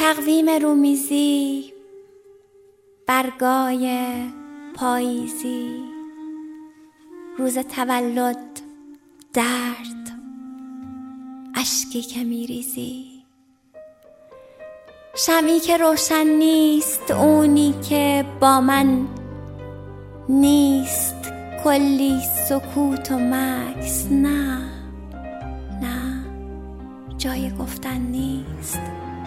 تقویم رومیزی، برگای پاییزی، روز تولد، درد، اشکی که میریزی، شمعی که روشن نیست، اونی که با من نیست، کلی سکوت و مکث، نه جای گفتن نیست.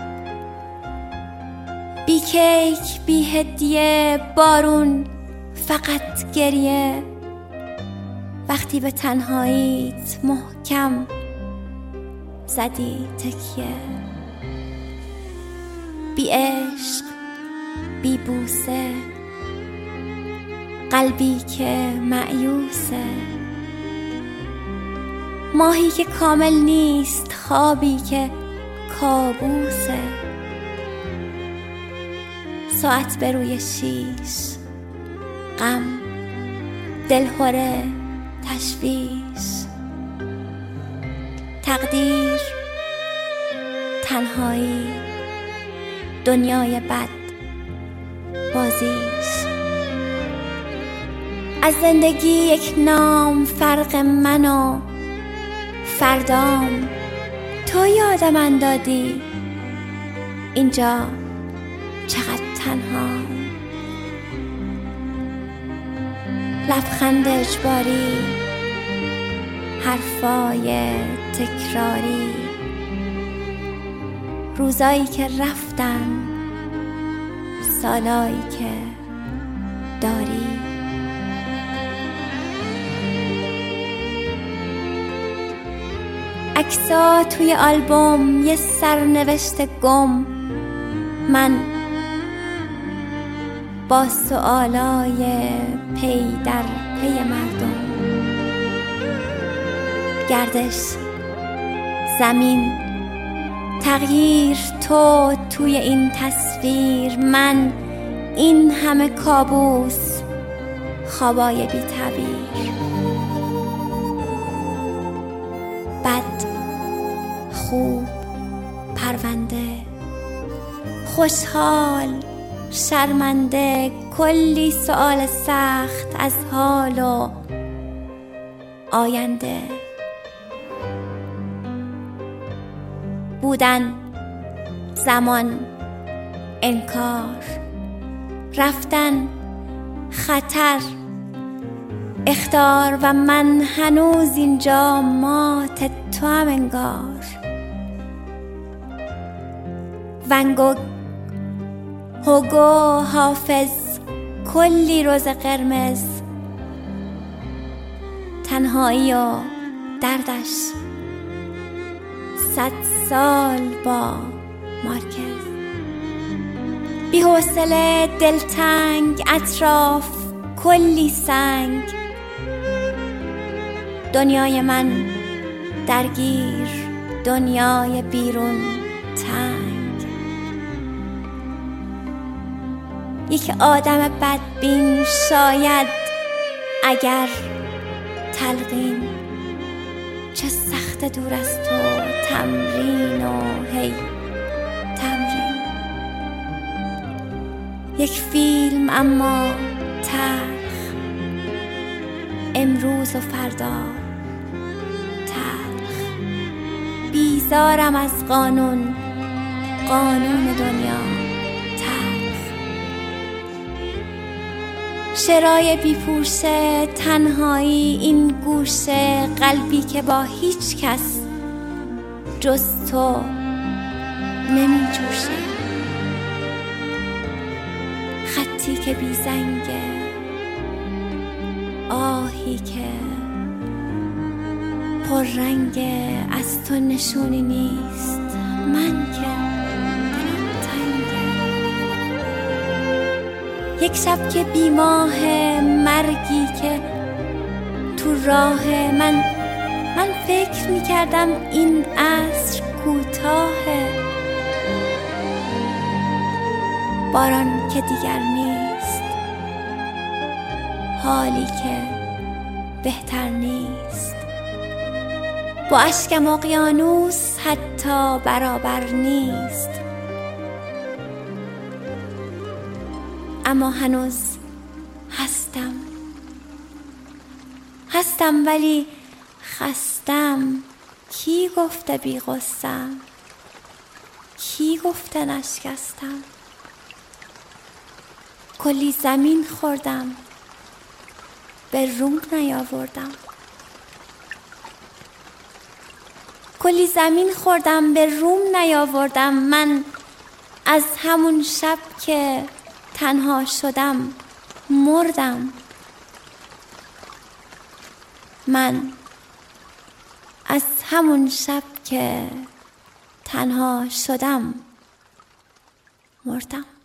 بی کیک، بی هدیه، بارون، فقط گریه، وقتی به تنهاییت محکم زدی تکیه. بی عشق، بی بوسه، قلبی که مایوسه، ماهی که کامل نیست، خوابی که کابوسه، ساعت به روی شیش، غم، دلهره، تشویش، تقدیر، تنهایی، دنیای بد، بازیش. از زندگی یک نام، فرق من و فردام، تو یاد من دادی اینجا چقدر تنها. لبخند اجباری، حرفای تکراری، روزایی که رفتن، سالایی که داری. عکس‌ها توی آلبوم، یه سرنوشت گم، من با سوالای پی در پی مردم. گردش، زمین، تغییر، تو توی این تصویر، من این همه کابوس، خوابای بی تعبیر. بد، خوب، پرونده، خوشحال، شرمنده، کلی سؤال سخت از حال و آینده. بودن، زمان، انکار، رفتن، خطر، اخطار، و من هنوز اینجا مات توام انگار. ونگوگ، هوگو، حافظ، کلی روز قرمز، تنهایی و دردش، 100 سال با مارکز. بی حوصله، دلتنگ، اطراف کلی سنگ، دنیای من درگیر، دنیای بیرون تنگ. یک آدم بدبین، شاید اگر تلقین، چه سخت دور از تو، تمرین و هی تمرین. یک فیلم اما تلخ، امروز و فردا تلخ. بیزارم از قانون دنیا تلخ. شرای بی پوشه، تنهایی، این گوشه، قلبی که با هیچ کس جز تو نمی جوشه. خطی که بی زنگه، آهی که پر رنگه، از تو نشونی نیست، من که دلم تنگه. یک شب که بی ماه، مرگی که تو راه، من فکر می کردم این عصر کوتاهه. باران که دیگر نیست، حالی که بهتر نیست، با اشکم اقیانوس حتی برابر نیست. اما هنوز هستم ولی خستم. کی گفته بی غصه‌ام؟ کی گفته نشکستم؟ کلی زمین خوردم به روم نیاوردم. کلی زمین خوردم به روم نیاوردم. من از همون شب که تنها شدم مردم. من از همون شب که تنها شدم مردم.